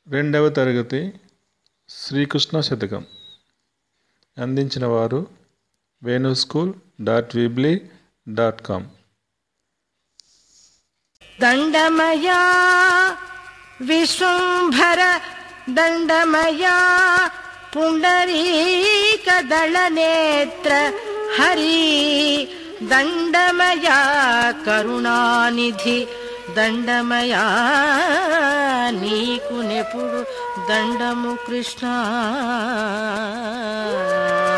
రెండవ తరగతి శ్రీకృష్ణ శతకం అందించిన వారు venuschool.weebly.com. దండమయా విశ్వంభర దండమయా పుండరీకదళనేత్ర హరి దండమయా కరుణానిధి దండమయా నీకు నెప్పుడు దండము కృష్ణ.